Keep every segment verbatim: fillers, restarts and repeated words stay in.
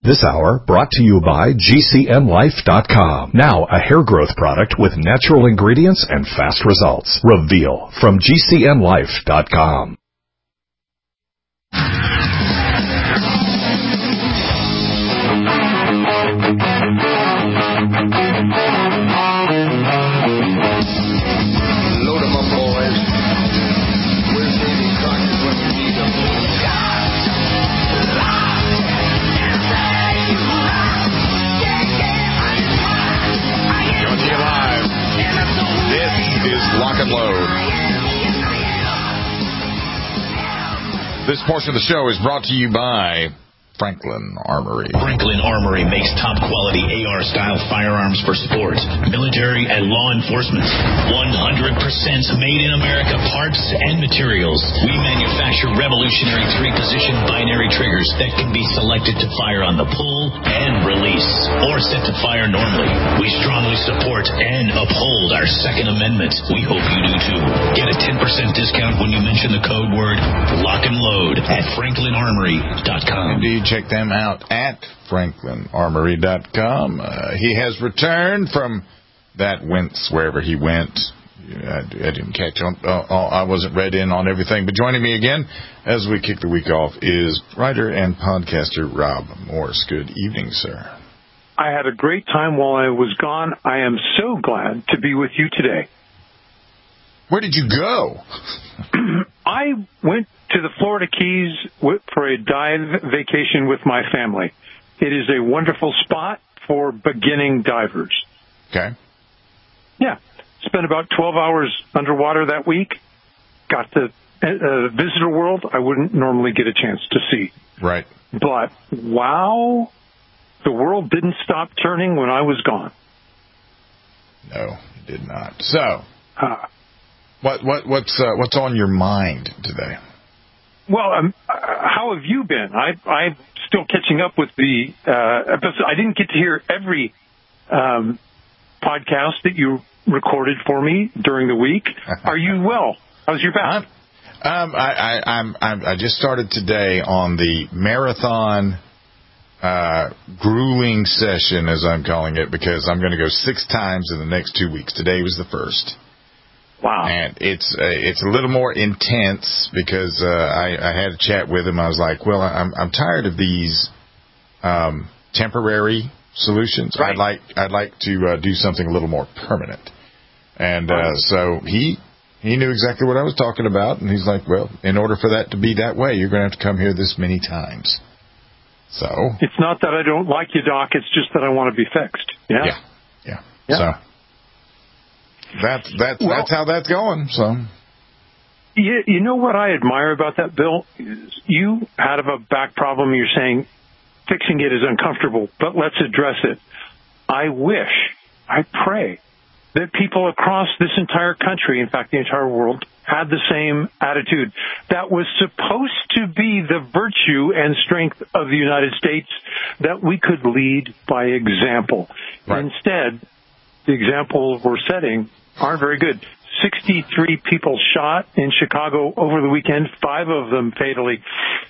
This hour brought to you by G C N Life dot com. Now a hair growth product with natural ingredients and fast results. Reveal from G C N Life dot com. Load 'em up, boys. Where's Davy Crockett when you need him? Coming to you live. This is Lock and Load. This portion of the show is brought to you by Franklin Armory. Franklin Armory makes top-quality A R-style firearms for sports, military, and law enforcement. one hundred percent made in America parts and materials. We manufacture revolutionary three-position binary triggers that can be selected to fire on the pull and release, or set to fire normally. We strongly support and uphold our Second Amendment. We hope you do too. Get a ten percent discount when you mention the code word Lock and Load at Franklin Armory dot com. Indeed. Check them out at Franklin Armory dot com. Uh, he has returned from that whence wherever he went. I, I didn't catch on. Uh, I wasn't read in on everything. But joining me again as we kick the week off is writer and podcaster Rob Morse. Good evening, sir. I had a great time while I was gone. I am so glad to be with you today. Where did you go? I went to the Florida Keys for a dive vacation with my family. It is a wonderful spot for beginning divers. Okay. Yeah. Spent about twelve hours underwater that week. Got the uh, visitor world I wouldn't normally get a chance to see. Right. But, wow, the world didn't stop turning when I was gone. No, it did not. So, Uh, what what what's uh, what's on your mind today? Well, um, uh, how have you been? I, I'm still catching up with the uh, episode. I didn't get to hear every um, podcast that you recorded for me during the week. Are you well? How's your back? Um, I, I, I'm, I'm, I just started today on the marathon uh, grueling session, as I'm calling it, because I'm going to go six times in the next two weeks. Today was the first. Wow. And it's uh, it's a little more intense because uh, I, I had a chat with him. I was like, well, I'm I'm tired of these um, temporary solutions. Right. I'd like I'd like to uh, do something a little more permanent. And uh, so he he knew exactly what I was talking about, and he's like, well, in order for that to be that way, you're going to have to come here this many times. So it's not that I don't like you, Doc. It's just that I want to be fixed. Yeah. Yeah. Yeah. yeah. So. That's that's well, that's how that's going. So, you, you know what I admire about that, Bill? You had a back problem. You're saying fixing it is uncomfortable, but let's address it. I wish, I pray that people across this entire country, in fact, the entire world, had the same attitude. That was supposed to be the virtue and strength of the United States, that we could lead by example. Right. Instead, the example we're setting aren't very good. sixty-three people shot in Chicago over the weekend, five of them fatally.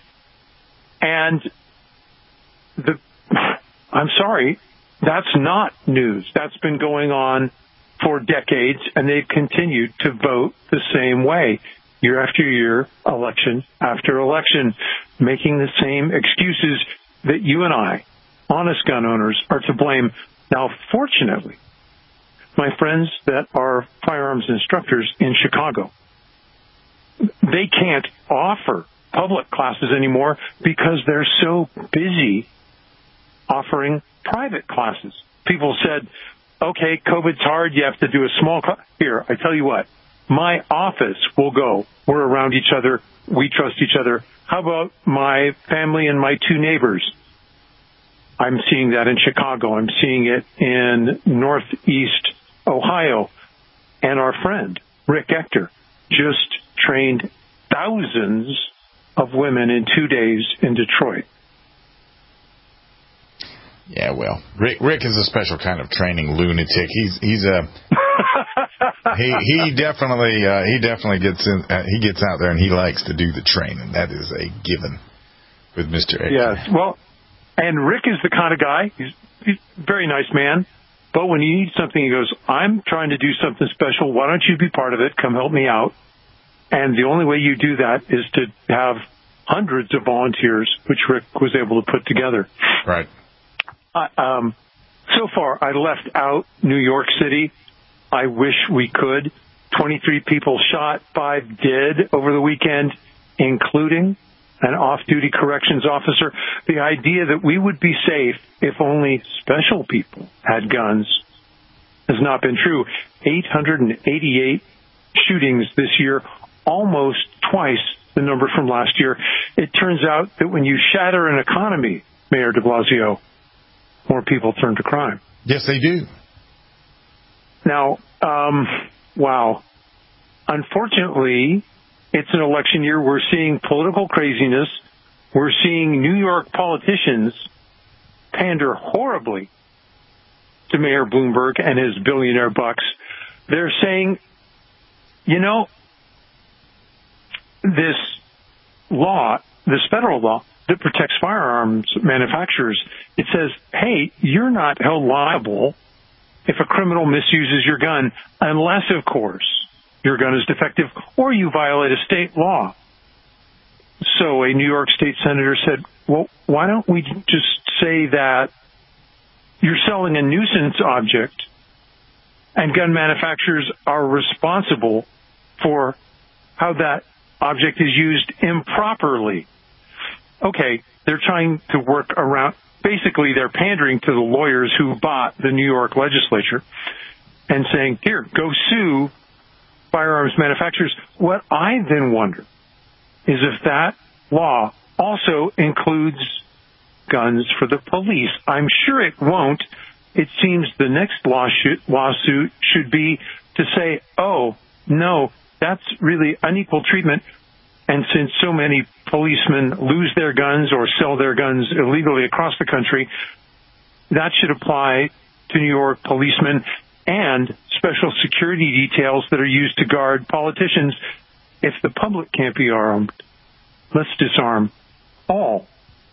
And the, I'm sorry, that's not news. That's been going on for decades, and they've continued to vote the same way, year after year, election after election, making the same excuses that you and I, honest gun owners, are to blame. Now, fortunately, my friends that are firearms instructors in Chicago, they can't offer public classes anymore because they're so busy offering private classes. People said, okay, COVID's hard, you have to do a small class. Here, I tell you what, my office will go. We're around each other. We trust each other. How about my family and my two neighbors? I'm seeing that in Chicago. I'm seeing it in Northeast Ohio. And our friend, Rick Ector, just trained thousands of women in two days in Detroit. Yeah, well, Rick Rick is a special kind of training lunatic. He's he's a he he definitely uh, he definitely gets in uh, he gets out there and he likes to do the training. That is a given with Mister Ector. Yes, well, And Rick is the kind of guy, he's, he's a very nice man, but when he needs something, he goes, I'm trying to do something special. Why don't you be part of it? Come help me out. And the only way you do that is to have hundreds of volunteers, which Rick was able to put together. Right. Uh, um, so far, I left out New York City. I wish we could. twenty-three people shot, five dead over the weekend, including an off-duty corrections officer. The idea that we would be safe if only special people had guns has not been true. eight hundred eighty-eight shootings this year, almost twice the number from last year. It turns out that when you shatter an economy, Mayor de Blasio, more people turn to crime. Yes, they do. Now, um, wow. Unfortunately, it's an election year. We're seeing political craziness. We're seeing New York politicians pander horribly to Mayor Bloomberg and his billionaire bucks. They're saying, you know, this law, this federal law that protects firearms manufacturers, it says, hey, you're not held liable if a criminal misuses your gun, unless, of course, your gun is defective or you violate a state law. So a New York State senator said, well, why don't we just say that you're selling a nuisance object and gun manufacturers are responsible for how that object is used improperly? Okay, they're trying to work around. Basically, they're pandering to the lawyers who bought the New York legislature and saying, here, go sue firearms manufacturers. What I then wonder is if that law also includes guns for the police. I'm sure it won't. It seems the next lawsuit, lawsuit should be to say, oh, no, that's really unequal treatment. And since so many policemen lose their guns or sell their guns illegally across the country, that should apply to New York policemen and special security details that are used to guard politicians. If the public can't be armed, let's disarm all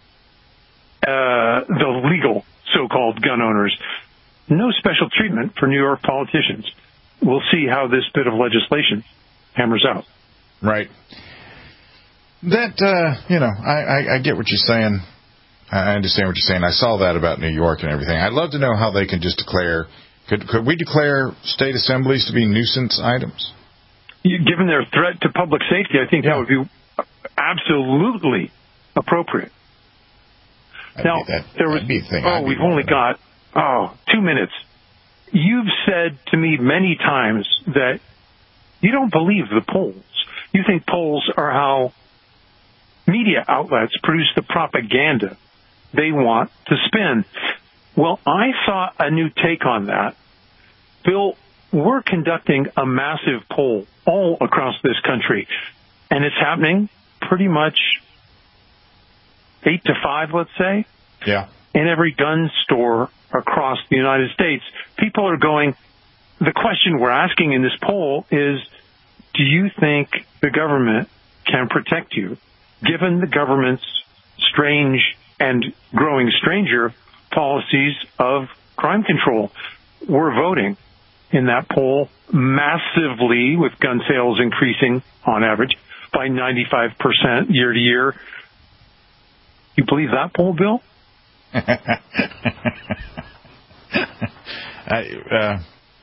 uh, the legal so-called gun owners. No special treatment for New York politicians. We'll see how this bit of legislation hammers out. Right. That, uh, you know, I, I, I get what you're saying. I understand what you're saying. I saw that about New York and everything. I'd love to know how they can just declare, could, could we declare state assemblies to be nuisance items? Given their threat to public safety, I think yeah. that would be absolutely appropriate. That'd now, be that, there was, be a thing. oh, we've only got, oh, two minutes. You've said to me many times that you don't believe the polls. You think polls are how media outlets produce the propaganda they want to spin. Well, I saw a new take on that. Bill, we're conducting a massive poll all across this country, and it's happening pretty much eight to five, let's say, yeah, in every gun store across the United States. People are going, the question we're asking in this poll is, do you think the government can protect you? Given the government's strange and growing stranger policies of crime control, we're voting in that poll massively, with gun sales increasing on average by ninety-five percent year to year. You believe that poll, Bill? I, uh,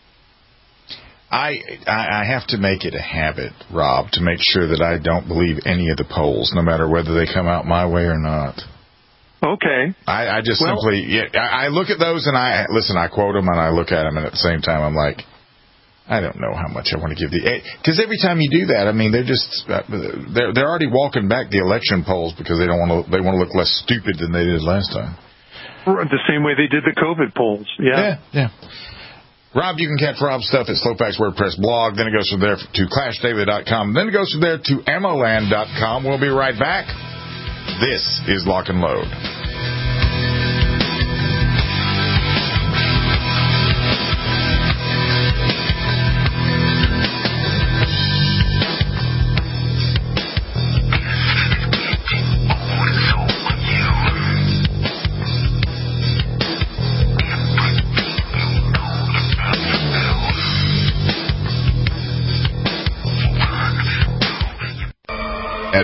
I I have to make it a habit, Rob, to make sure that I don't believe any of the polls, no matter whether they come out my way or not. Okay. I, I just well, simply, yeah, I, I look at those and I, listen, I quote them and I look at them, and at the same time I'm like, I don't know how much I want to give the, because every time you do that, I mean, they're just, they're they're already walking back the election polls because they don't want to, they want to look less stupid than they did last time. The same way they did the COVID polls. Yeah. Yeah, yeah. Rob, you can catch Rob's stuff at Slowpac's WordPress blog. Then it goes from there to clash daily dot com. Then it goes from there to ammo land dot com. We'll be right back. This is Lock and Load.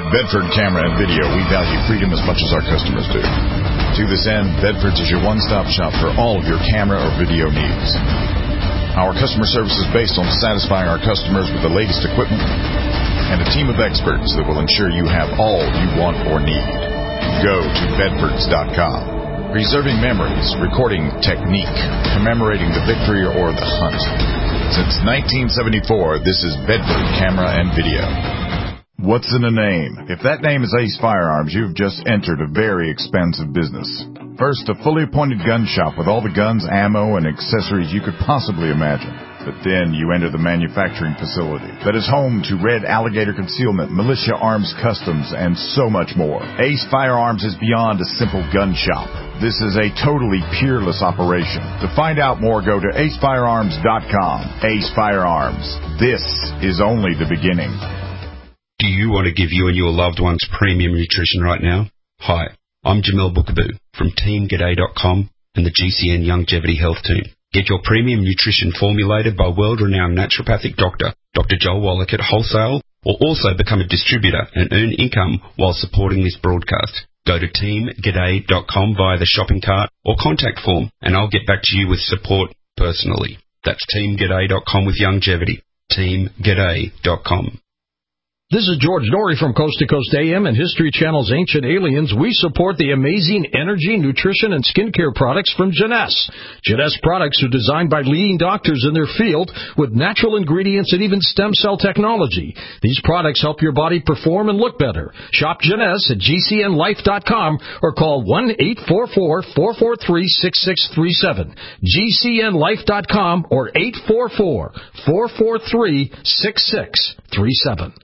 At Bedford Camera and Video, we value freedom as much as our customers do. To this end, Bedford's is your one-stop shop for all of your camera or video needs. Our customer service is based on satisfying our customers with the latest equipment and a team of experts that will ensure you have all you want or need. Go to bedfords dot com. Preserving memories, recording technique, commemorating the victory or the hunt. Since nineteen seventy-four, this is Bedford Camera and Video. What's in a name? If that name is Ace Firearms, you've just entered a very expensive business. First, a fully appointed gun shop with all the guns, ammo, and accessories you could possibly imagine. But then you enter the manufacturing facility that is home to Red Alligator Concealment, Militia Arms Customs, and so much more. Ace Firearms is beyond a simple gun shop. This is a totally peerless operation. To find out more, go to ace firearms dot com. Ace Firearms. This is only the beginning. Do you want to give you and your loved ones premium nutrition right now? Hi, I'm Jamel Bookaboo from team g'day dot com and the G C N Longevity Health Team. Get your premium nutrition formulated by world-renowned naturopathic doctor, Doctor Joel Wallach at wholesale, or also become a distributor and earn income while supporting this broadcast. Go to team g'day dot com via the shopping cart or contact form, and I'll get back to you with support personally. That's team g'day dot com with longevity. team g'day dot com. This is George Norrie from Coast to Coast A M and History Channel's Ancient Aliens. We support the amazing energy, nutrition, and skincare products from Jeunesse. Jeunesse products are designed by leading doctors in their field with natural ingredients and even stem cell technology. These products help your body perform and look better. Shop Jeunesse at G C N life dot com or call one eight four four, four four three, six six three seven. G C N life dot com or eight four four, four four three, six six three seven.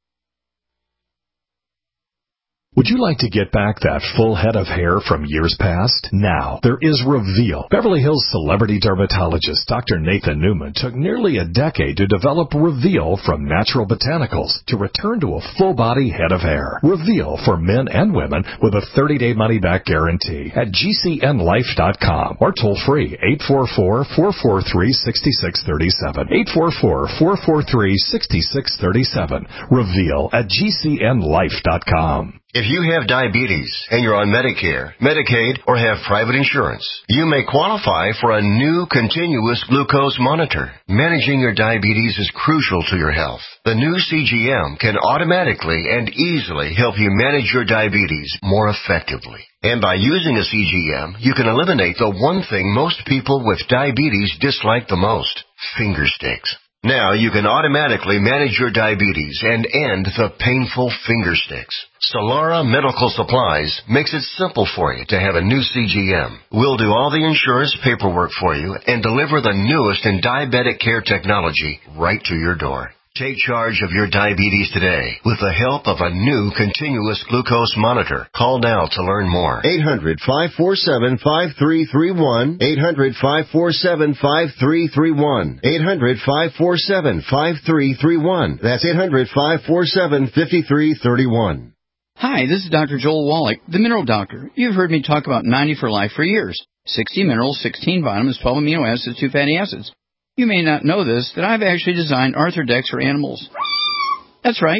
Would you like to get back that full head of hair from years past? Now, there is Reveal. Beverly Hills celebrity dermatologist Doctor Nathan Newman took nearly a decade to develop Reveal from natural botanicals to return to a full-body head of hair. Reveal for men and women with a thirty-day money-back guarantee at G C N life dot com or toll-free eight four four, four four three, six six three seven. eight four four, four four three, six six three seven. Reveal at G C N life dot com. If you have diabetes and you're on Medicare, Medicaid, or have private insurance, you may qualify for a new continuous glucose monitor. Managing your diabetes is crucial to your health. The new C G M can automatically and easily help you manage your diabetes more effectively. And by using a C G M, you can eliminate the one thing most people with diabetes dislike the most: finger sticks. Now you can automatically manage your diabetes and end the painful finger sticks. Solara Medical Supplies makes it simple for you to have a new C G M. We'll do all the insurance paperwork for you and deliver the newest in diabetic care technology right to your door. Take charge of your diabetes today with the help of a new continuous glucose monitor. Call now to learn more. eight hundred, five four seven, five three three one. eight hundred, five four seven, five three three one. eight hundred, five four seven, five three three one. That's eight hundred, five four seven, five three three one. Hi, this is Doctor Joel Wallach, the Mineral Doctor. You've heard me talk about ninety for Life for years. sixty minerals, sixteen vitamins, twelve amino acids, two fatty acids. You may not know this, that I've actually designed Arthrodex for animals. That's right.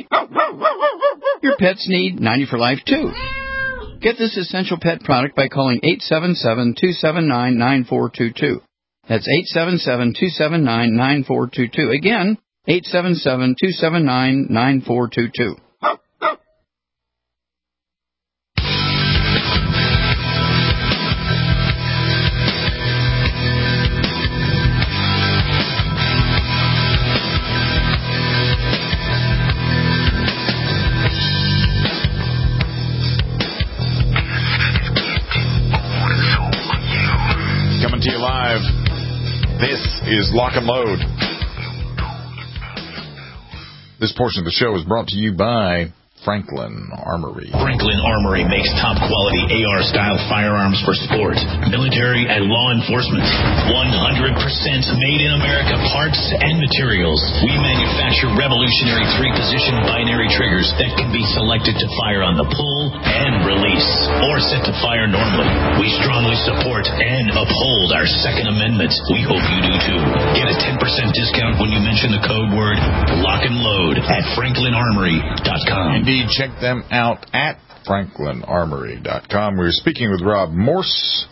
Your pets need ninety for Life, too. Get this essential pet product by calling eight seven seven, two seven nine, nine four two two. That's eight seven seven, two seven nine, nine four two two. Again, eight seven seven, two seven nine, nine four two two. To you live. This is Lock and Load. This portion of the show is brought to you by Franklin Armory. Franklin Armory makes top-quality A R-style firearms for sport, military, and law enforcement. one hundred percent made in America parts and materials. We manufacture revolutionary three-position binary triggers that can be selected to fire on the pull and release, or set to fire normally. We strongly support and uphold our Second Amendment. We hope you do too. Get a ten percent discount when you mention the code word Lock and Load at franklin armory dot com. indeed. Check them out at franklin armory dot com. We're speaking with Rob Morse.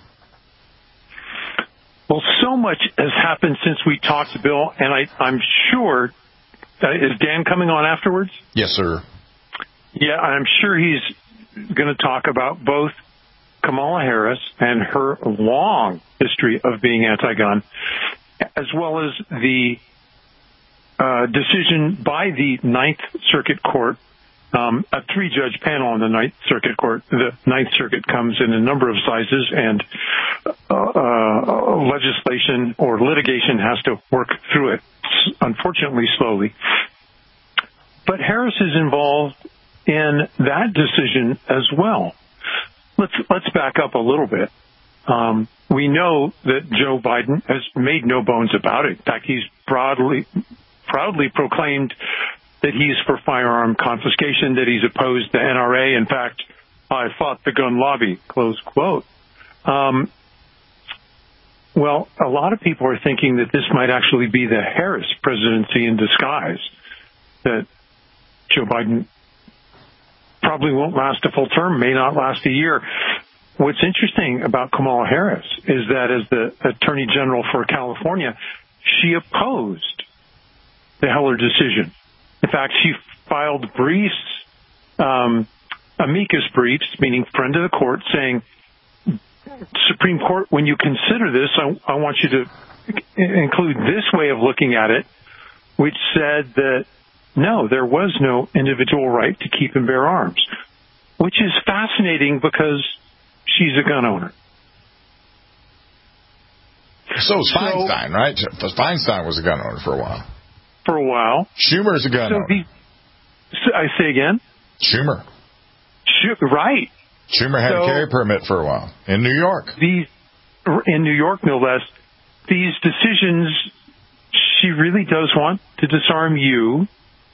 Well, so much has happened since we talked, Bill, and I, I'm sure, uh, is Dan coming on afterwards? Yes, sir. Yeah, I'm sure he's going to talk about both Kamala Harris and her long history of being anti-gun, as well as the uh, decision by the Ninth Circuit Court, um, a three-judge panel on the Ninth Circuit Court. The Ninth Circuit comes in a number of sizes, and uh, uh, legislation or litigation has to work through it, unfortunately slowly. But Harris is involved in that decision as well. Let's let's back up a little bit. Um, we know that Joe Biden has made no bones about it. In fact, he's proudly proudly proclaimed that he's for firearm confiscation, that he's opposed the N R A. In fact, I fought the gun lobby, close quote. Um, well, a lot of people are thinking that this might actually be the Harris presidency in disguise, that Joe Biden probably won't last a full term, may not last a year. What's interesting about Kamala Harris is that as the Attorney General for California, she opposed the Heller decision. In fact, she filed briefs, um, amicus briefs, meaning friend of the court, saying, Supreme Court, when you consider this, I, I want you to include this way of looking at it, which said that, no, there was no individual right to keep and bear arms, which is fascinating because she's a gun owner. So is Feinstein, so, right? Feinstein was a gun owner for a while. For a while. Schumer's a gun so owner. The, so I say again? Schumer. Sch- right. Schumer had so, a carry permit for a while in New York. These, in New York, no less. These decisions, she really does want to disarm you.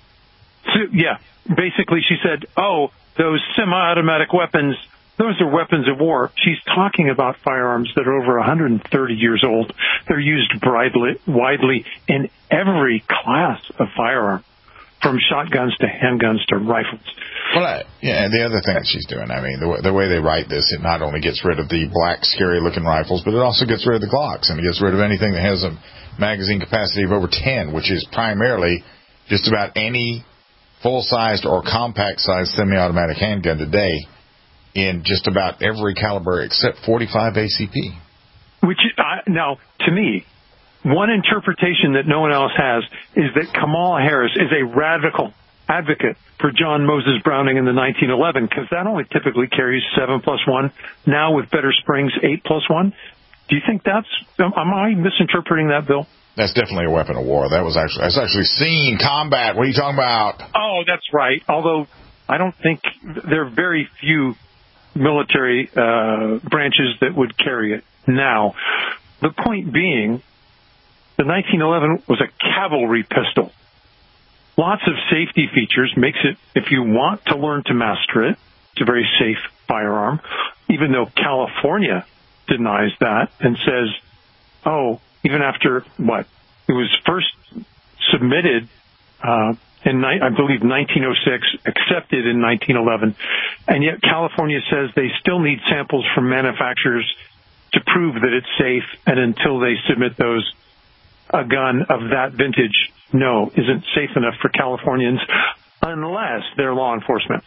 So, yeah, basically she said, oh, those semi-automatic weapons, those are weapons of war. She's talking about firearms that are over one hundred thirty years old. They're used widely in every class of firearm, from shotguns to handguns to rifles. Well, uh, yeah, and the other thing that she's doing, I mean, the, the way they write this, it not only gets rid of the black, scary-looking rifles, but it also gets rid of the Glocks, and it gets rid of anything that has a magazine capacity of over ten, which is primarily just about any full-sized or compact-sized semi-automatic handgun today in just about every caliber except forty-five A C P. Which, uh, now, to me, one interpretation that no one else has is that Kamala Harris is a radical advocate for John Moses Browning in the nineteen eleven, because that only typically carries seven plus one. Now with Better Springs, eight plus one. Do you think that's, am I misinterpreting that, Bill? That's definitely a weapon of war. That was actually, that's actually seen combat. What are you talking about? Oh, that's right. Although I don't think there are very few military uh, branches that would carry it now. The point being, the nineteen eleven was a cavalry pistol. Lots of safety features, makes it, if you want to learn to master it, it's a very safe firearm, even though California denies that and says, oh, even after, what, it was first submitted uh, in, I believe, nineteen oh six, accepted in nineteen eleven, and yet California says they still need samples from manufacturers to prove that it's safe, and until they submit those, a gun of that vintage, no, isn't safe enough for Californians unless they're law enforcement.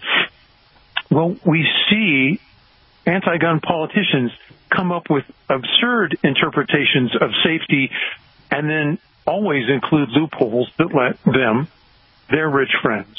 Well, we see anti-gun politicians come up with absurd interpretations of safety and then always include loopholes that let them, their rich friends,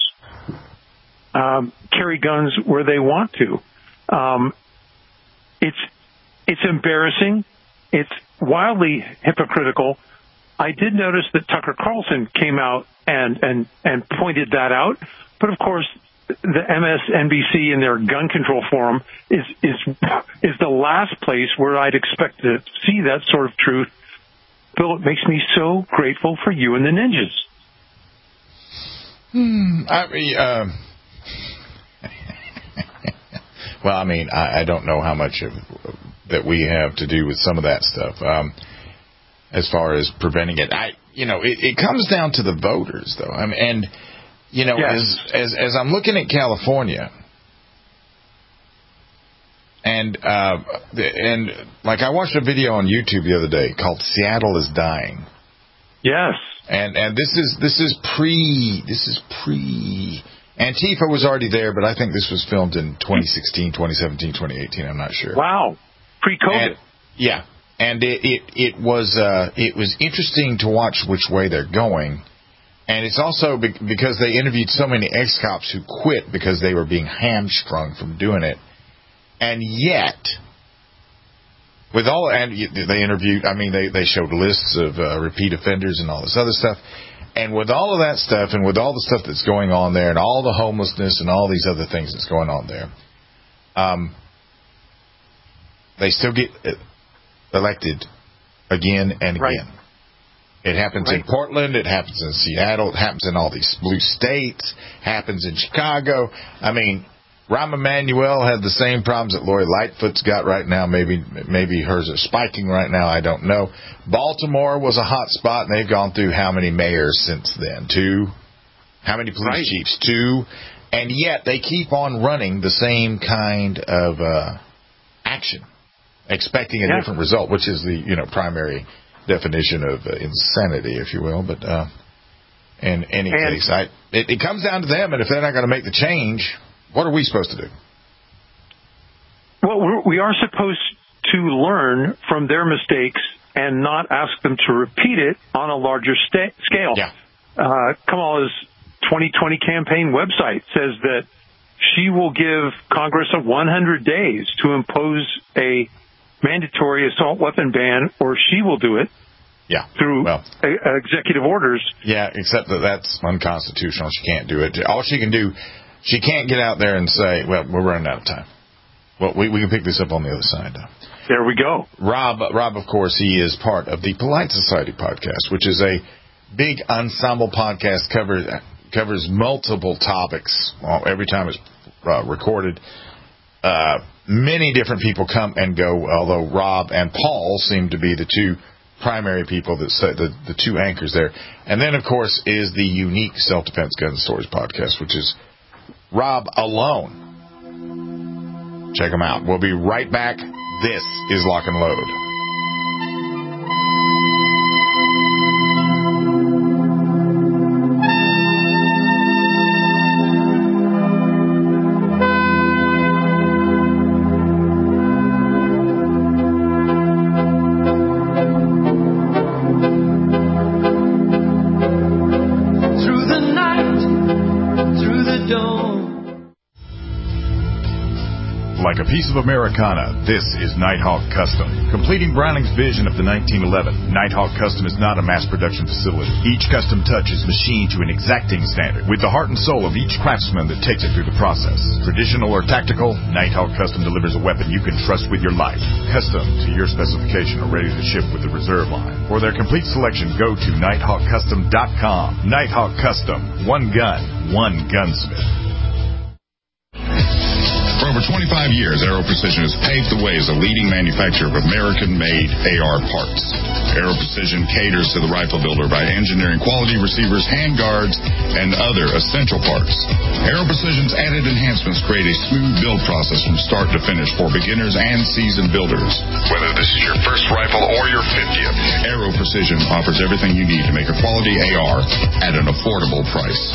um, carry guns where they want to. Um, it's it's embarrassing. It's wildly hypocritical. I did notice that Tucker Carlson came out and, and, and pointed that out. But, of course, the M S N B C in their gun control forum is, is, is the last place where I'd expect to see that sort of truth. Bill, it makes me so grateful for you and the ninjas. Hmm. I mean, uh, well, I mean, I, I don't know how much of that we have to do with some of that stuff. Um, as far as preventing it, I, you know, it, it comes down to the voters, though. I mean, and you know, yes. as, as as I'm looking at California, and uh, and like I watched a video on YouTube the other day called "Seattle is Dying." Yes. And and this is this is pre this is pre Antifa was already there, but I think this was filmed in twenty sixteen, twenty seventeen, twenty eighteen. I'm not sure. Wow, pre-COVID. And, yeah, and it it, it was uh, it was interesting to watch which way they're going, and it's also be- because they interviewed so many ex-cops who quit because they were being hamstrung from doing it, and yet. With all, and they interviewed, I mean, they, they showed lists of uh, repeat offenders and all this other stuff. And with all of that stuff and with all the stuff that's going on there and all the homelessness and all these other things that's going on there, um, they still get elected again and again. Right. It happens right. in Portland. It happens in Seattle. It happens in all these blue states. Happens in Chicago. I mean, Rahm Emanuel had the same problems that Lori Lightfoot's got right now. Maybe maybe hers are spiking right now. I don't know. Baltimore was a hot spot, and they've gone through how many mayors since then? Two? How many police right. chiefs? Two. And yet they keep on running the same kind of uh, action, expecting a yeah. different result, which is the you know primary definition of uh, insanity, if you will. But uh, in any and, case, I, it, it comes down to them, and if they're not going to make the change, what are we supposed to do? Well, we're, we are supposed to learn from their mistakes and not ask them to repeat it on a larger sta- scale. Yeah. Uh, Kamala's twenty twenty campaign website says that she will give Congress a one hundred days to impose a mandatory assault weapon ban, or she will do it. Yeah. Through well, a, a executive orders. Yeah, except that that's unconstitutional. She can't do it. All she can do, she can't get out there and say, well, we're running out of time. Well, we, we can pick this up on the other side. There we go. Rob, Rob, of course, he is part of the Polite Society podcast, which is a big ensemble podcast, covers covers multiple topics every time it's uh, recorded. Uh, many different people come and go, although Rob and Paul seem to be the two primary people that say the, the two anchors there. And then, of course, is the unique Self-Defense Gun Stories podcast, which is Rob alone. Check them out. We'll be right back. This is Lock and Load. Like a piece of Americana, this is Nighthawk Custom. Completing Browning's vision of the nineteen eleven, Nighthawk Custom is not a mass production facility. Each custom touch is machined to an exacting standard, with the heart and soul of each craftsman that takes it through the process. Traditional or tactical, Nighthawk Custom delivers a weapon you can trust with your life. Custom to your specification or ready to ship with the reserve line. For their complete selection, go to nighthawk custom dot com. Nighthawk Custom. One gun, one gunsmith. For over twenty-five years, Aero Precision has paved the way as a leading manufacturer of American-made A R parts. Aero Precision caters to the rifle builder by engineering quality receivers, handguards, and other essential parts. Aero Precision's added enhancements create a smooth build process from start to finish for beginners and seasoned builders. Whether this is your first rifle or your fiftieth, Aero Precision offers everything you need to make a quality A R at an affordable price.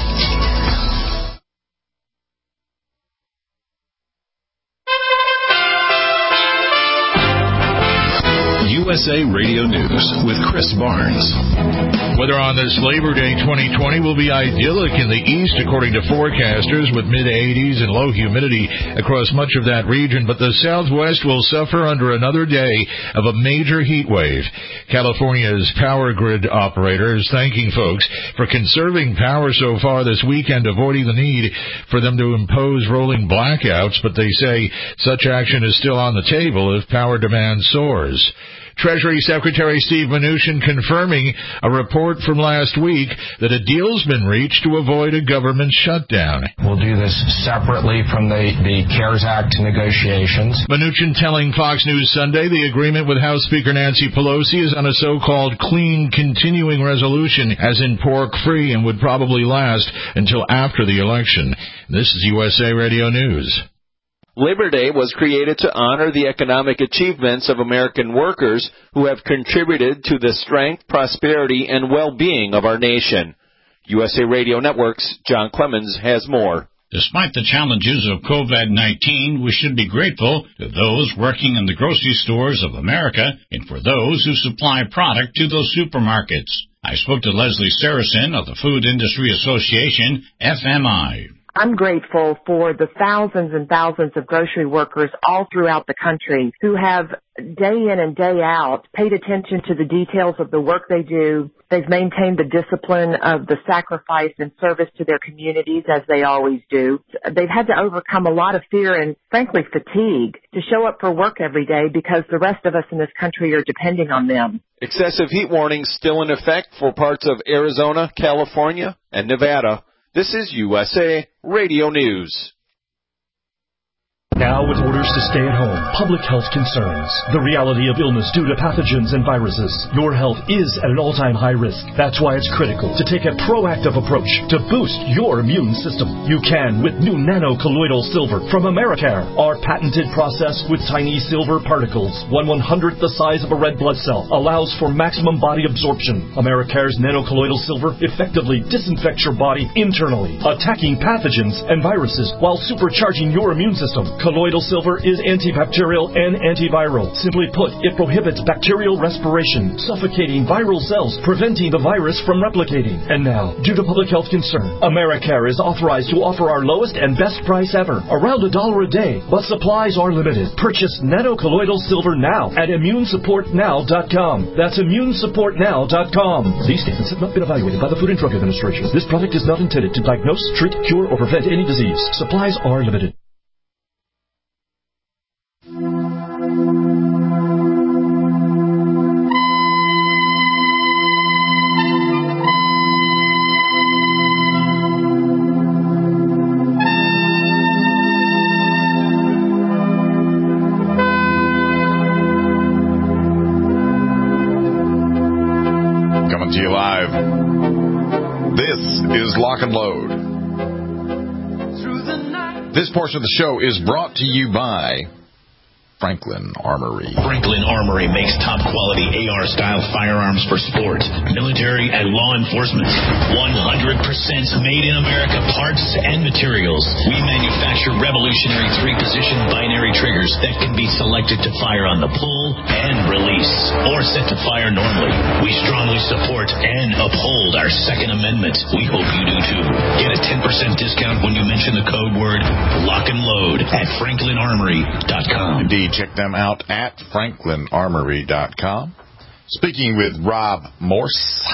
U S A Radio News with Chris Barnes. Weather on this Labor Day twenty twenty will be idyllic in the east, according to forecasters, with mid-eighties and low humidity across much of that region. But the southwest will suffer under another day of a major heat wave. California's power grid operators thanking folks for conserving power so far this weekend, avoiding the need for them to impose rolling blackouts. But they say such action is still on the table if power demand soars. Treasury Secretary Steve Mnuchin confirming a report from last week that a deal's been reached to avoid a government shutdown. We'll do this separately from the, the CARES Act negotiations. Mnuchin telling Fox News Sunday the agreement with House Speaker Nancy Pelosi is on a so-called clean continuing resolution, as in pork-free, and would probably last until after the election. This is U S A Radio News. Labor Day was created to honor the economic achievements of American workers who have contributed to the strength, prosperity, and well-being of our nation. U S A Radio Network's John Clemens has more. Despite the challenges of COVID nineteen, we should be grateful to those working in the grocery stores of America and for those who supply product to those supermarkets. I spoke to Leslie Saracen of the Food Industry Association, F M I. I'm grateful for the thousands and thousands of grocery workers all throughout the country who have day in and day out paid attention to the details of the work they do. They've maintained the discipline of the sacrifice and service to their communities, as they always do. They've had to overcome a lot of fear and, frankly, fatigue to show up for work every day because the rest of us in this country are depending on them. Excessive heat warnings still in effect for parts of Arizona, California, and Nevada. This is U S A Radio News. Now with orders to stay at home, public health concerns, the reality of illness due to pathogens and viruses, your health is at an all-time high risk. That's why it's critical to take a proactive approach to boost your immune system. You can with new nano-colloidal silver from Americare. Our patented process with tiny silver particles, one one-hundredth the size of a red blood cell, allows for maximum body absorption. Americare's nano-colloidal silver effectively disinfects your body internally, attacking pathogens and viruses while supercharging your immune system. Colloidal silver is antibacterial and antiviral. Simply put, it prohibits bacterial respiration, suffocating viral cells, preventing the virus from replicating. And now, due to public health concern, Americare is authorized to offer our lowest and best price ever, around a dollar a day, but supplies are limited. Purchase nano-colloidal silver now at immune support now dot com. That's immune support now dot com. These statements have not been evaluated by the Food and Drug Administration. This product is not intended to diagnose, treat, cure, or prevent any disease. Supplies are limited. Coming to you live. This is Lock and Load. This portion of the show is brought to you by Franklin Armory. Franklin Armory makes top-quality A R-style firearms for sport, military, and law enforcement. one hundred percent made in America parts and materials. We manufacture revolutionary three-position binary triggers that can be selected to fire on the pull and release, or set to fire normally. We strongly support and uphold our Second Amendment. We hope you do too. Get a ten percent discount when you mention the code word Lock and Load at franklin armory dot com. Indeed. Check them out at franklin armory dot com. Speaking with Rob Morse.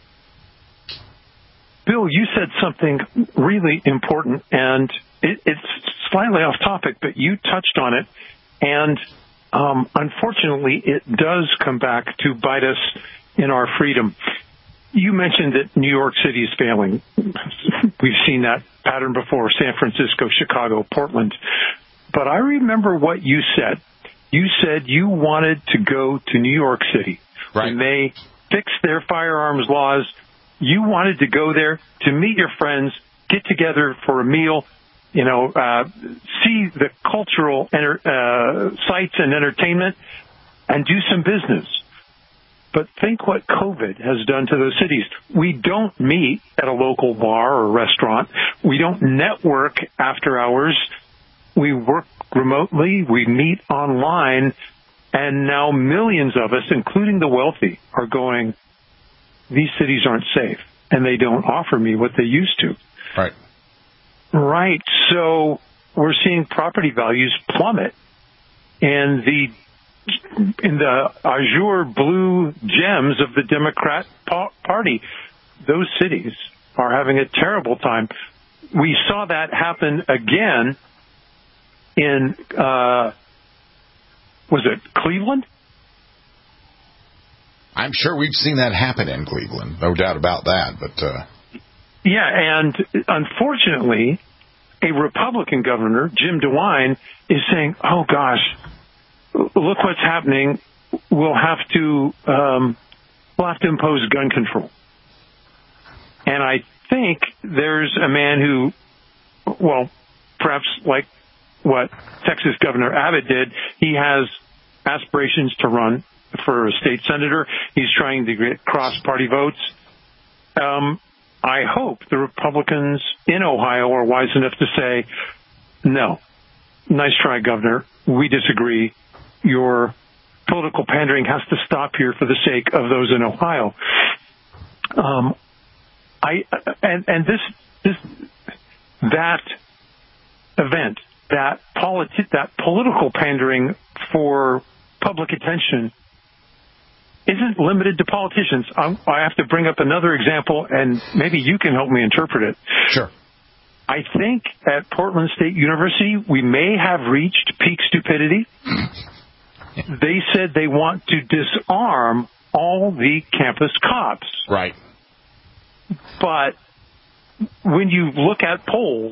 Bill, you said something really important, and it, it's slightly off topic, but you touched on it, and um, unfortunately, it does come back to bite us in our freedom. You mentioned that New York City is failing. We've seen that pattern before: San Francisco, Chicago, Portland. But I remember what you said. You said you wanted to go to New York City. Right. When they fixed their firearms laws, you wanted to go there to meet your friends, get together for a meal, you know, uh, see the cultural enter- uh, sites and entertainment, and do some business. But think what COVID has done to those cities. We don't meet at a local bar or restaurant. We don't network after hours. We work remotely, we meet online, and now millions of us, including the wealthy, are going, these cities aren't safe, and they don't offer me what they used to. Right. Right. So we're seeing property values plummet, and the in the azure blue gems of the Democrat Party, those cities are having a terrible time. We saw that happen again in, uh, was it Cleveland? I'm sure we've seen that happen in Cleveland, no doubt about that. But uh... yeah, and unfortunately, a Republican governor, Jim DeWine, is saying, "Oh gosh, look what's happening. We'll have to um, we'll have to impose gun control." And I think there's a man who, well, perhaps like what Texas Governor Abbott did, he has aspirations to run for a state senator. He's trying to get cross-party votes. Um, I hope the Republicans in Ohio are wise enough to say, no, nice try, Governor. We disagree. Your political pandering has to stop here for the sake of those in Ohio. Um, I and and this this that event, that politi- that political pandering for public attention isn't limited to politicians. I'm, I have to bring up another example, and maybe you can help me interpret it. Sure. I think at Portland State University, we may have reached peak stupidity. They said they want to disarm all the campus cops. Right. But when you look at polls,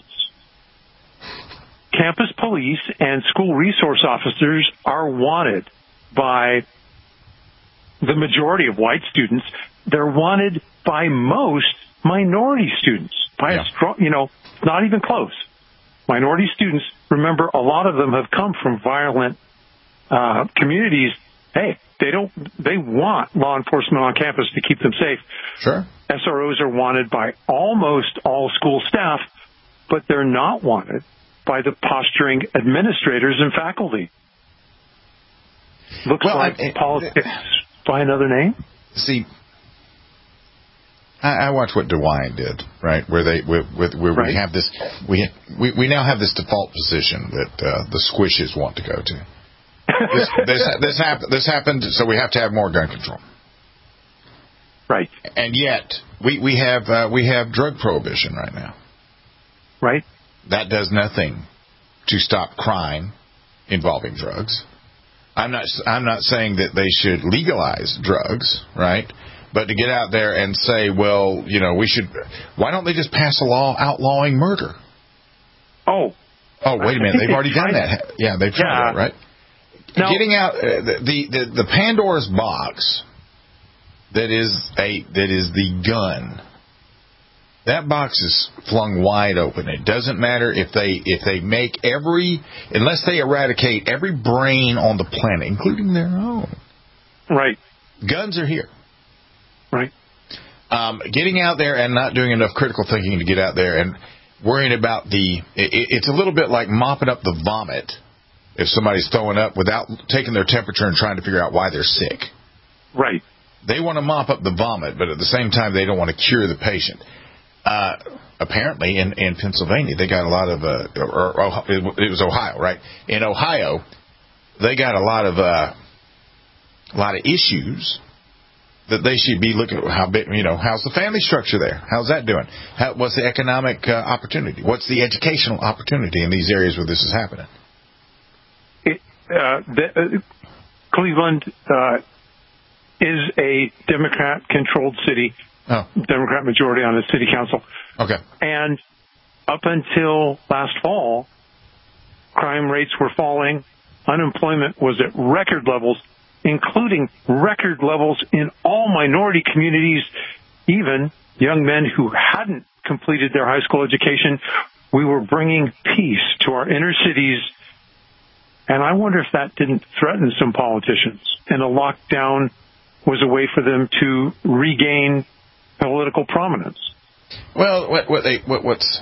campus police and school resource officers are wanted by the majority of white students. They're wanted by most minority students. By yeah. a strong, you know, not even close. Minority students, remember, a lot of them have come from violent uh, communities. Hey, they don't. They want law enforcement on campus to keep them safe. Sure. S R Os are wanted by almost all school staff, but they're not wanted by the posturing administrators and faculty. Looks well, like I, it, politics it, by another name. See, I, I watched what DeWine did, right? Where they, where, where right. we have this, we, we we now have this default position that uh, the squishes want to go to. This this this, hap- this happened, so we have to have more gun control. Right. And yet we we have uh, we have drug prohibition right now. Right. That does nothing to stop crime involving drugs. I'm not I'm not saying that they should legalize drugs, right? But to get out there and say, well, you know, we should. Why don't they just pass a law outlawing murder? Oh. Oh, wait a minute. They've already done that. Yeah, they've tried yeah. that, right? No. Getting out uh, the, the the Pandora's box that is a that is the gun. That box is flung wide open. It doesn't matter if they if they make every unless they eradicate every brain on the planet, including their own. Right. Guns are here. Right. Um, getting out there and not doing enough critical thinking to get out there and worrying about the. It, it's a little bit like mopping up the vomit. If somebody's throwing up without taking their temperature and trying to figure out why they're sick. Right. They want to mop up the vomit, but at the same time, they don't want to cure the patient. Uh, apparently, in, in Pennsylvania, they got a lot of, uh, or, or, it was Ohio, right? In Ohio, they got a lot of, uh, a lot of issues that they should be looking at. How big, you know, how's the family structure there? How's that doing? How, what's the economic uh, opportunity? What's the educational opportunity in these areas where this is happening? Uh, the, uh, Cleveland uh, is a Democrat-controlled city, oh. Democrat majority on the city council. Okay. And up until last fall, crime rates were falling. Unemployment was at record levels, including record levels in all minority communities, even young men who hadn't completed their high school education. We were bringing peace to our inner cities. And I wonder if that didn't threaten some politicians, and a lockdown was a way for them to regain political prominence. Well, what, what they what, what's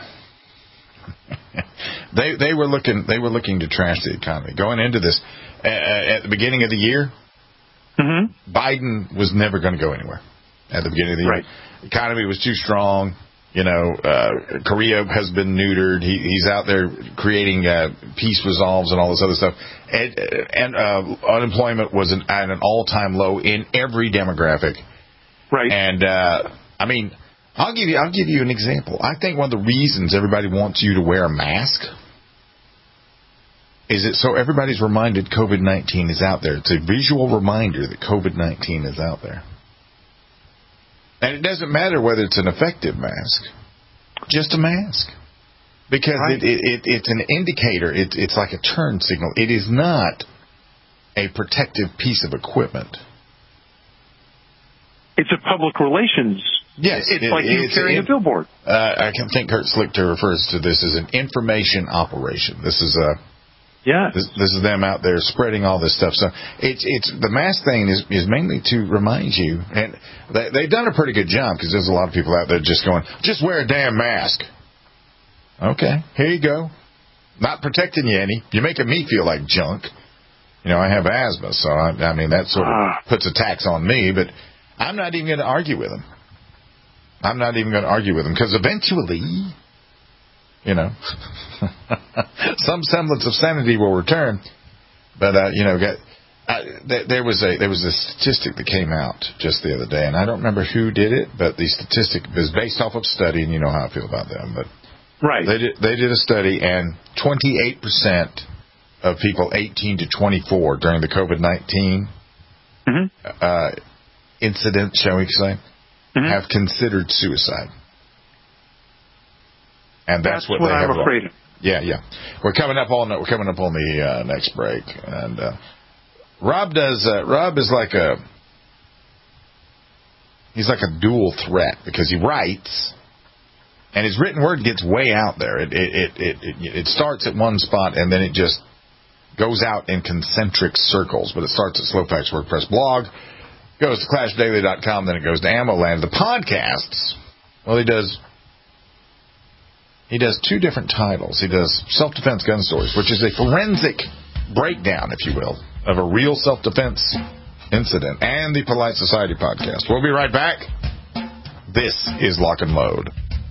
they they were looking they were looking to trash the economy going into this uh, at the beginning of the year. Mm-hmm. Biden was never going to go anywhere at the beginning of the year. Right. The economy was too strong. You know, uh, Korea has been neutered. He, he's out there creating uh, peace resolves and all this other stuff. And, and uh, unemployment was an, at an all-time low in every demographic. Right. And uh, I mean, I'll give you I'll give you an example. I think one of the reasons everybody wants you to wear a mask is it so everybody's reminded COVID nineteen is out there. It's a visual reminder that COVID nineteen is out there. And it doesn't matter whether it's an effective mask, just a mask. Because right. it, it, it, it's an indicator. It, it's like a turn signal. It is not a protective piece of equipment. It's a public relations. Yes. It's it, like you it's carrying a, a billboard. Uh, I can think Kurt Schlichter refers to this as an information operation. This is a yeah. This, this is them out there spreading all this stuff. So it's it's the mask thing is, is mainly to remind you, and they, they've done a pretty good job because there's a lot of people out there just going, just wear a damn mask. Okay, here you go. Not protecting you any. You're making me feel like junk. You know, I have asthma, so I, I mean that sort of uh. puts a tax on me. But I'm not even going to argue with them. I'm not even going to argue with them because eventually, you know, some semblance of sanity will return. But uh, you know, get, uh, th- there was a there was a statistic that came out just the other day, and I don't remember who did it, but the statistic was based off of study, and you know how I feel about them. But right, they did they did a study, and twenty-eight percent of people eighteen to twenty-four during the COVID nineteen mm-hmm. uh, incident, shall we say, mm-hmm. have considered suicide. And that's, that's what, what they I'm have afraid of. Yeah, yeah. We're coming up on we're coming up on the uh, next break, and uh, Rob does. Uh, Rob is like a he's like a dual threat because he writes, and his written word gets way out there. It it it it, it, it starts at one spot and then it just goes out in concentric circles. But it starts at Slowfax WordPress blog, goes to clash daily dot com, then it goes to AmmoLand. The podcasts, well, he does. He does two different titles. He does Self-Defense Gun Stories, which is a forensic breakdown, if you will, of a real self-defense incident, and the Polite Society podcast. We'll be right back. This is Lock and Load.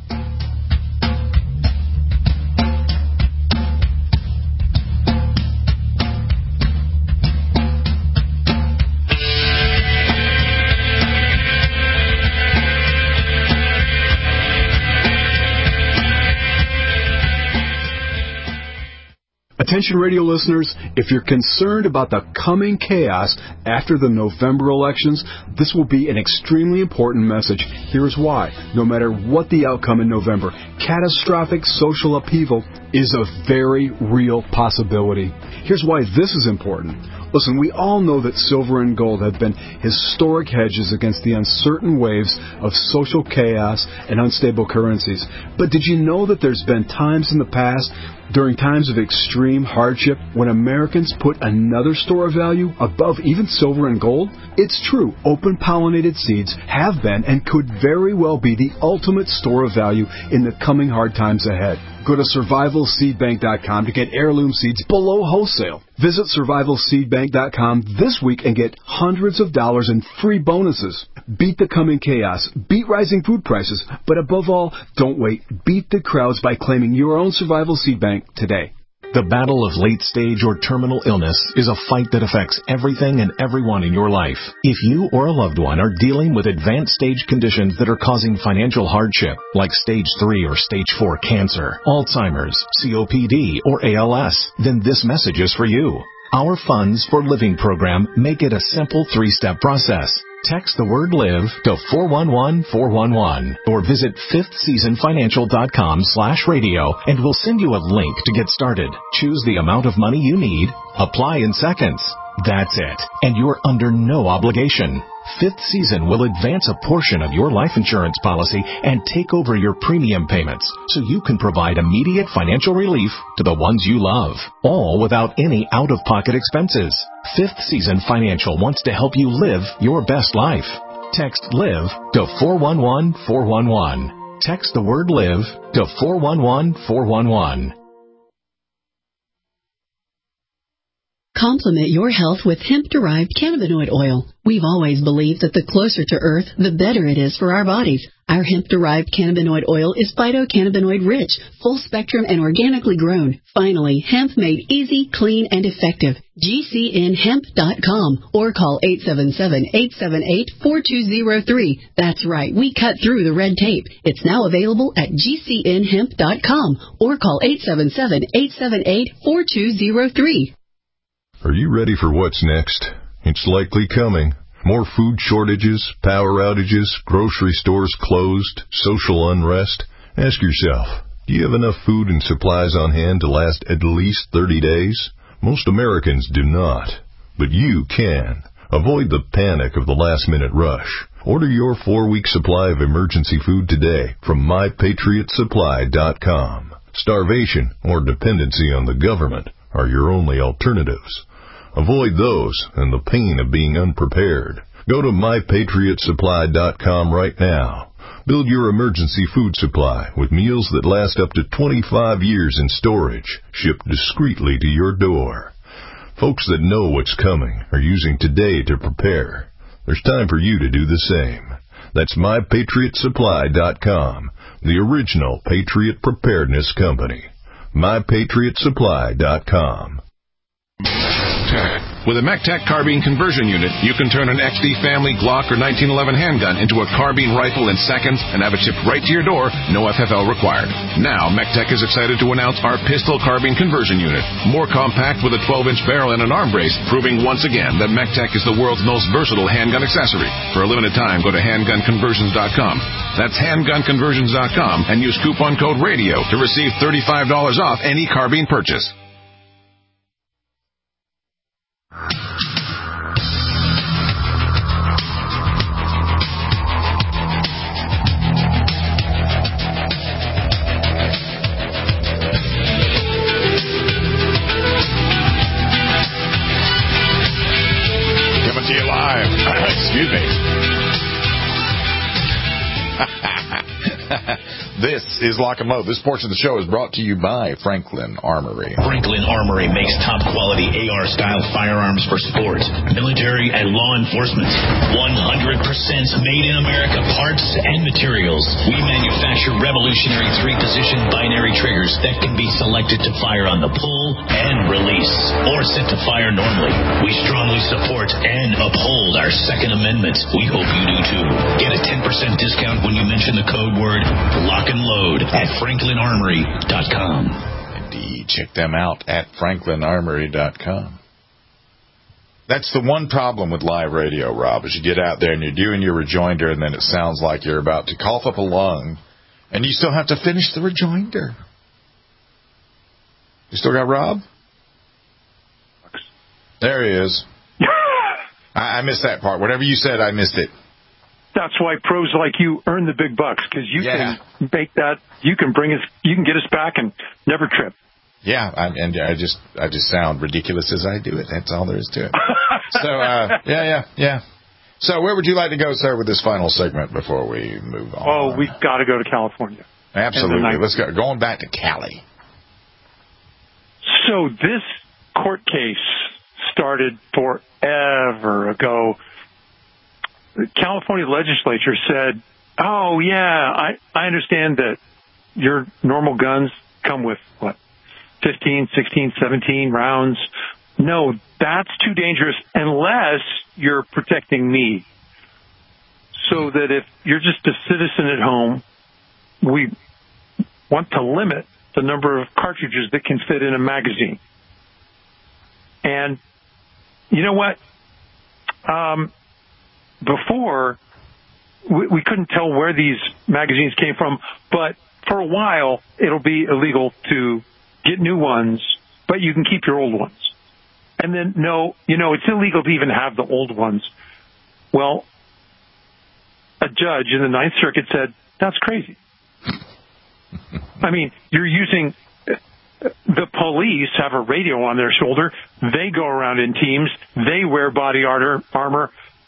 Attention radio listeners, if you're concerned about the coming chaos after the November elections, this will be an extremely important message. Here's why. No matter what the outcome in November, catastrophic social upheaval is a very real possibility. Here's why this is important. Listen, we all know that silver and gold have been historic hedges against the uncertain waves of social chaos and unstable currencies. But did you know that there's been times in the past, during times of extreme hardship, when Americans put another store of value above even silver and gold? It's true, open-pollinated seeds have been and could very well be the ultimate store of value in the coming hard times ahead. Go to survival seed bank dot com to get heirloom seeds below wholesale. Visit survival seed bank dot com this week and get hundreds of dollars in free bonuses. Beat the coming chaos. Beat rising food prices. But above all, don't wait. Beat the crowds by claiming your own Survival Seed Bank today. The battle of late-stage or terminal illness is a fight that affects everything and everyone in your life. If you or a loved one are dealing with advanced stage conditions that are causing financial hardship, like stage three or stage four cancer, Alzheimer's, C O P D, or A L S, then this message is for you. Our Funds for Living program make it a simple three-step process. Text the word LIVE to four one one four one one or visit fifth season financial dot com slash radio and we'll send you a link to get started. Choose the amount of money you need. Apply in seconds. That's it. And you're under no obligation. Fifth Season will advance a portion of your life insurance policy and take over your premium payments so you can provide immediate financial relief to the ones you love, all without any out-of-pocket expenses. Fifth Season Financial wants to help you live your best life. Text LIVE to four one one four one one. Text the word LIVE to four one one four one one. Complement your health with hemp-derived cannabinoid oil. We've always believed that the closer to Earth, the better it is for our bodies. Our hemp-derived cannabinoid oil is phytocannabinoid-rich, full-spectrum, and organically grown. Finally, hemp made easy, clean, and effective. G C N hemp dot com or call eight seven seven, eight seven eight, four two zero three. That's right, we cut through the red tape. It's now available at G C N hemp dot com or call eight seven seven, eight seven eight, four two zero three. Are you ready for what's next? It's likely coming. More food shortages, power outages, grocery stores closed, social unrest. Ask yourself, do you have enough food and supplies on hand to last at least thirty days? Most Americans do not, but you can. Avoid the panic of the last-minute rush. Order your four-week supply of emergency food today from my patriot supply dot com. Starvation or dependency on the government are your only alternatives. Avoid those and the pain of being unprepared. Go to my patriot supply dot com right now. Build your emergency food supply with meals that last up to twenty-five years in storage, shipped discreetly to your door. Folks that know what's coming are using today to prepare. There's time for you to do the same. That's my patriot supply dot com, the original Patriot Preparedness Company. my patriot supply dot com. With a MECTEC carbine conversion unit, you can turn an X D Family Glock or nineteen eleven handgun into a carbine rifle in seconds and have it shipped right to your door, no F F L required. Now, MECTEC is excited to announce our pistol carbine conversion unit. More compact with a twelve-inch barrel and an arm brace, proving once again that MECTEC is the world's most versatile handgun accessory. For a limited time, go to handgun conversions dot com. That's handgun conversions dot com and use coupon code RADIO to receive thirty-five dollars off any carbine purchase. Coming to you live. Excuse me. This is Lock and Load. This portion of the show is brought to you by Franklin Armory. Franklin Armory makes top-quality A R-style firearms for sports, military, and law enforcement. one hundred percent made in America parts and materials. We manufacture revolutionary three-position binary triggers that can be selected to fire on the pull and release, or set to fire normally. We strongly support and uphold our Second Amendment. We hope you do too. Get a ten percent discount when you mention the code word Lock and Load at franklin armory dot com. Indeed. Check them out at franklin armory dot com. That's the one problem with live radio, Rob, is you get out there and you're doing your rejoinder and then it sounds like you're about to cough up a lung and you still have to finish the rejoinder. You still got Rob? There he is. I, I missed that part. Whatever you said, I missed it. That's why pros like you earn the big bucks, because you yeah. can make that. You can bring us. You can get us back and never trip. Yeah, I, and I just I just sound ridiculous as I do it. That's all there is to it. so uh, yeah, yeah, yeah. So where would you like to go, sir, with this final segment before we move on? Oh, we've got to go to California. Absolutely. Let's go. Going back to Cali. So this court case started forever ago. The California legislature said, oh, yeah, I, I understand that your normal guns come with, what, fifteen, sixteen, seventeen rounds. No, that's too dangerous unless you're protecting me. So that if you're just a citizen at home, we want to limit the number of cartridges that can fit in a magazine. And you know what? Um... Before, we, we couldn't tell where these magazines came from, but for a while, it'll be illegal to get new ones, but you can keep your old ones. And then, no, you know, it's illegal to even have the old ones. Well, a judge in the Ninth Circuit said, that's crazy. I mean, you're using... The police have a radio on their shoulder. They go around in teams. They wear body armor.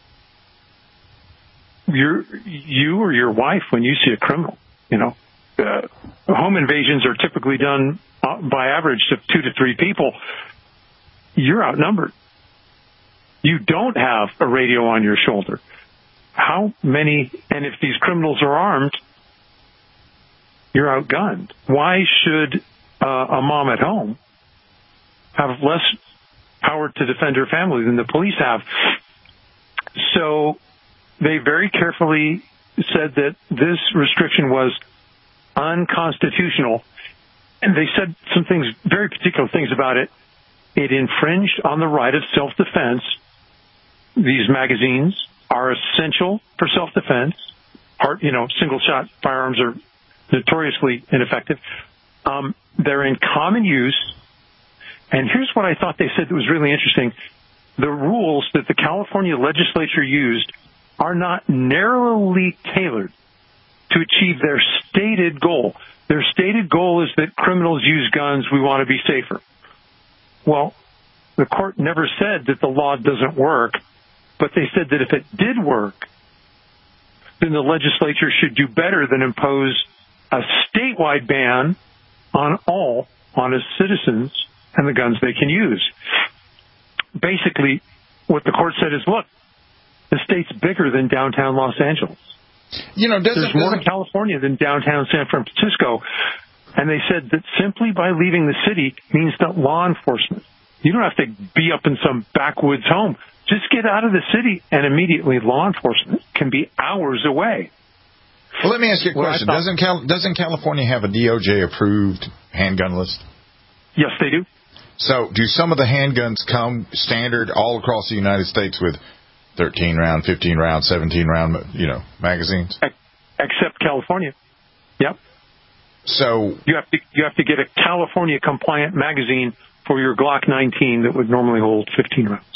Your, you or your wife, when you see a criminal, you know, uh, home invasions are typically done by average of two to three people. You're outnumbered. You don't have a radio on your shoulder. How many, and if these criminals are armed, you're outgunned. Why should uh, a mom at home have less power to defend her family than the police have? So they very carefully said that this restriction was unconstitutional, and they said some things, very particular things about it. It infringed on the right of self-defense, these magazines are essential for self-defense. Part, you know, single-shot firearms are notoriously ineffective. Um, they're in common use. And here's what I thought they said that was really interesting. The rules that the California legislature used are not narrowly tailored to achieve their stated goal. Their stated goal is that criminals use guns, we want to be safer. Well, the court never said that the law doesn't work, but they said that if it did work, then the legislature should do better than impose a statewide ban on all honest citizens and the guns they can use. Basically, what the court said is, look, the state's bigger than downtown Los Angeles. You know, doesn't, There's more doesn't, in California than downtown San Francisco. And they said that simply by leaving the city means that law enforcement, you don't have to be up in some backwoods home. Just get out of the city and immediately law enforcement can be hours away. Well, let me ask you a Well, question. thought, doesn't Cal, doesn't California have a D O J-approved handgun list? Yes, they do. So do some of the handguns come standard all across the United States with thirteen round, fifteen round, seventeen round, you know, magazines? Except California. Yep. So you have to you have to get a California compliant magazine for your Glock nineteen that would normally hold fifteen rounds.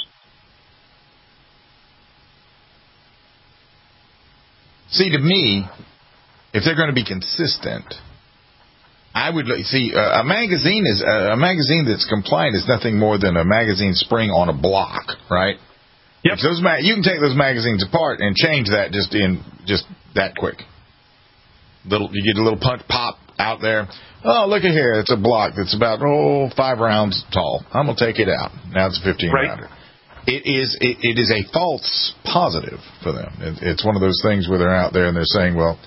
See, to me, if they're going to be consistent, I would see uh, a magazine is uh, a magazine that's compliant is nothing more than a magazine spring on a block, right? Yep. Those ma- you can take those magazines apart and change that just in just that quick. Little, you get a little punch pop out there. Oh, look at here! It's a block that's about oh five rounds tall. I'm gonna take it out. Now it's a fifteen right. rounder. It is it, it is a false positive for them. It, it's one of those things where they're out there and they're saying, well,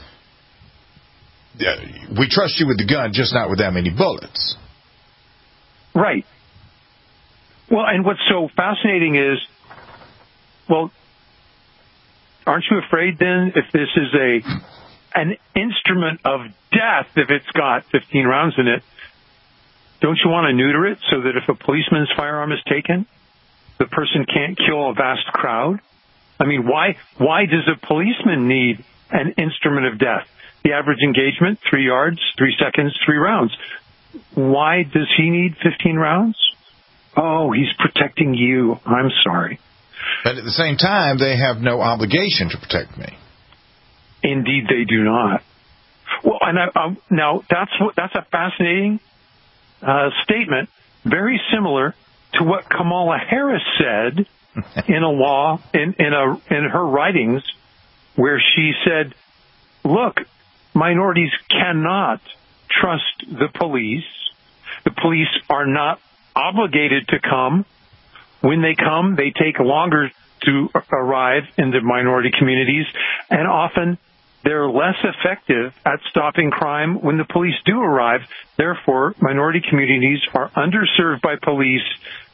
we trust you with the gun, just not with that many bullets. Right. Well, and what's so fascinating is, well, aren't you afraid then if this is a an instrument of death, if it's got fifteen rounds in it, don't you want to neuter it so that if a policeman's firearm is taken, the person can't kill a vast crowd? I mean, why why does a policeman need an instrument of death? The average engagement, three yards, three seconds, three rounds. Why does he need fifteen rounds? Oh, he's protecting you. I'm sorry. But at the same time, they have no obligation to protect me. Indeed, they do not. Well, and I, um, now that's what, that's a fascinating uh, statement, very similar to what Kamala Harris said in a law in in a in her writings, where she said, "Look, minorities cannot trust the police. The police are not obligated to come. When they come, they take longer to arrive in the minority communities, and often they're less effective at stopping crime when the police do arrive. Therefore, minority communities are underserved by police."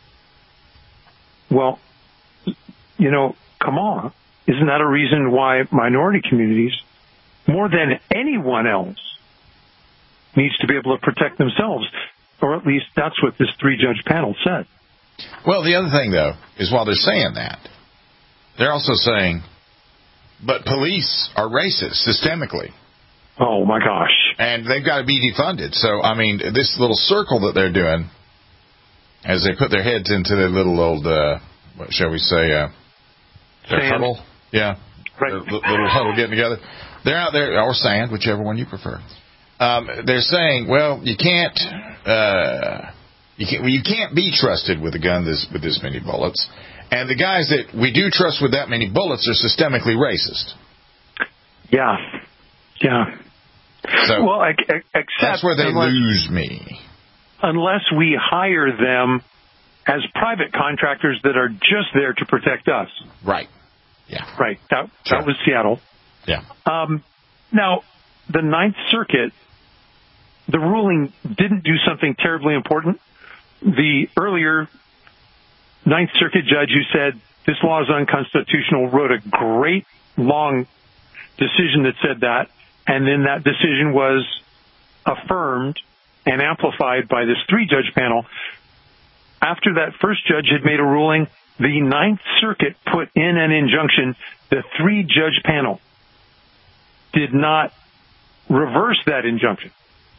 Well, you know, come on. Isn't that a reason why minority communities, more than anyone else, needs to be able to protect themselves? Or at least that's what this three-judge panel said. Well, the other thing, though, is while they're saying that, they're also saying, but police are racist systemically. Oh, my gosh. And they've got to be defunded. So, I mean, this little circle that they're doing, as they put their heads into their little old, uh, what shall we say, uh, their Sand. huddle. Yeah. Right. Their little huddle getting together. They're out there, or sand, whichever one you prefer. Um, they're saying, well, you can't, uh, you can't, well, you can't be trusted with a gun this, with this many bullets. And the guys that we do trust with that many bullets are systemically racist. Yeah. Yeah. So well, I, I, except that's where they unless, lose me. Unless we hire them as private contractors that are just there to protect us. Right. Yeah. Right. That, Sure. that was Seattle. Yeah. Um, now, the Ninth Circuit, the ruling didn't do something terribly important. The earlier Ninth Circuit judge who said this law is unconstitutional wrote a great long decision that said that, and then that decision was affirmed and amplified by this three-judge panel. After that first judge had made a ruling, the Ninth Circuit put in an injunction. The three-judge panel did not reverse that injunction.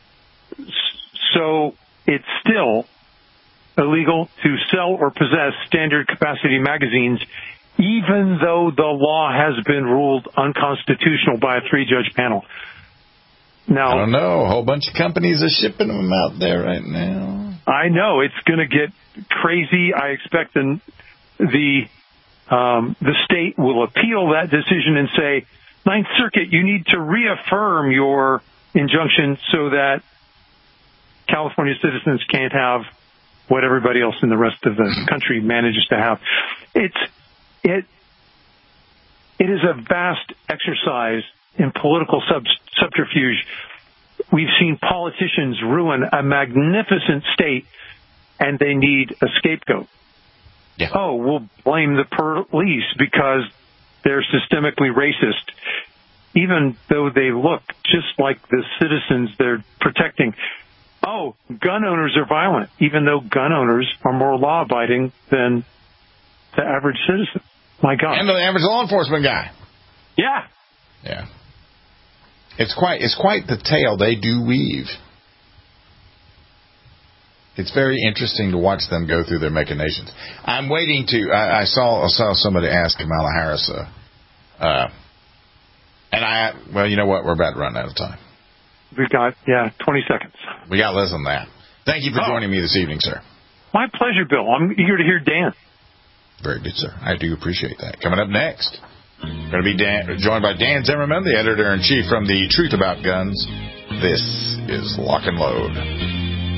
So it's still illegal to sell or possess standard capacity magazines, even though the law has been ruled unconstitutional by a three-judge panel. Now, I don't know. A whole bunch of companies are shipping them out there right now. I know. It's going to get crazy. I expect the the, um, the state will appeal that decision and say, Ninth Circuit, you need to reaffirm your injunction so that California citizens can't have what everybody else in the rest of the country manages to have. It's it it is a vast exercise in political sub, subterfuge. We've seen politicians ruin a magnificent state, and they need a scapegoat. Yeah. Oh, we'll blame the police because they're systemically racist, even though they look just like the citizens they're protecting. Oh, gun owners are violent, even though gun owners are more law-abiding than the average citizen. My God. And the average law enforcement guy. Yeah. Yeah. It's quite it's quite the tale they do weave. It's very interesting to watch them go through their machinations. I'm waiting to. I, I saw I saw somebody ask Kamala Harris, uh, uh, and I. Well, you know what? We're about to run out of time. We've got yeah, twenty seconds. We got less than that. Thank you for oh. joining me this evening, sir. My pleasure, Bill. I'm eager to hear Dan. Very good, sir. I do appreciate that. Coming up next, we're going to be Dan, joined by Dan Zimmerman, the editor-in-chief from The Truth About Guns. This is Lock and Load.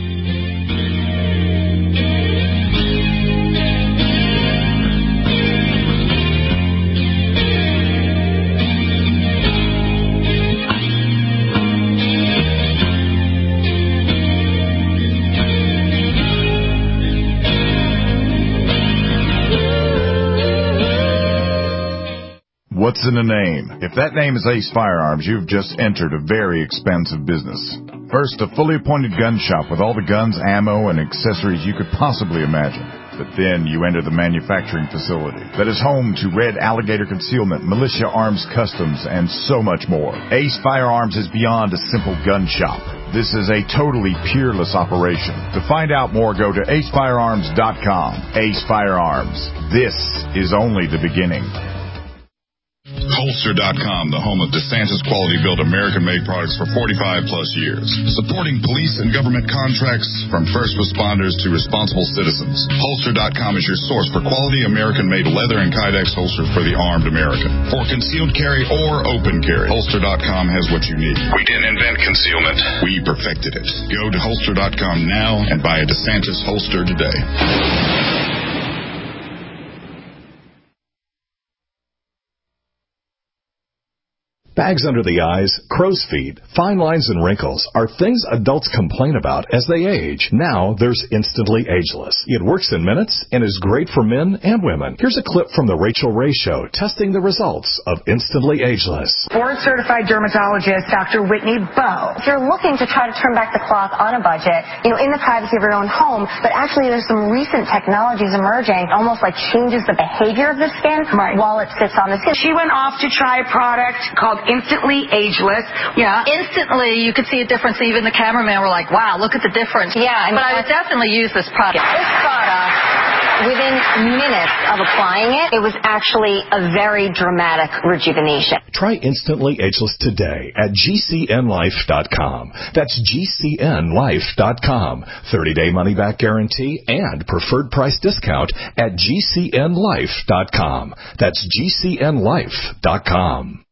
What's in a name? If that name is Ace Firearms, you've just entered a very expensive business. First, a fully appointed gun shop with all the guns, ammo, and accessories you could possibly imagine. But then you enter the manufacturing facility that is home to Red Alligator Concealment, Militia Arms Customs, and so much more. Ace Firearms is beyond a simple gun shop. This is a totally peerless operation. To find out more, go to ace firearms dot com. Ace Firearms. This is only the beginning. Holster dot com, the home of DeSantis quality-built American-made products for forty-five plus years. Supporting police and government contracts from first responders to responsible citizens. Holster dot com is your source for quality American-made leather and Kydex holsters for the armed American. For concealed carry or open carry, Holster dot com has what you need. We didn't invent concealment. We perfected it. Go to Holster dot com now and buy a DeSantis holster today. Bags under the eyes, crow's feet, fine lines, and wrinkles are things adults complain about as they age. Now there's Instantly Ageless. It works in minutes and is great for men and women. Here's a clip from The Rachel Ray Show testing the results of Instantly Ageless. Board-certified dermatologist Doctor Whitney Bowe. If you're looking to try to turn back the clock on a budget, you know, in the privacy of your own home, but actually there's some recent technologies emerging, almost like changes the behavior of the skin right. while it sits on the skin. She went off to try a product called Instantly Ageless. Yeah. Instantly, you could see a difference. Even the cameraman were like, wow, look at the difference. Yeah. I mean, but I would definitely use this product. This product, within minutes of applying it, it was actually a very dramatic rejuvenation. Try Instantly Ageless today at G C N life dot com. That's G C N life dot com. thirty-day money-back guarantee and preferred price discount at G C N life dot com. That's G C N life dot com.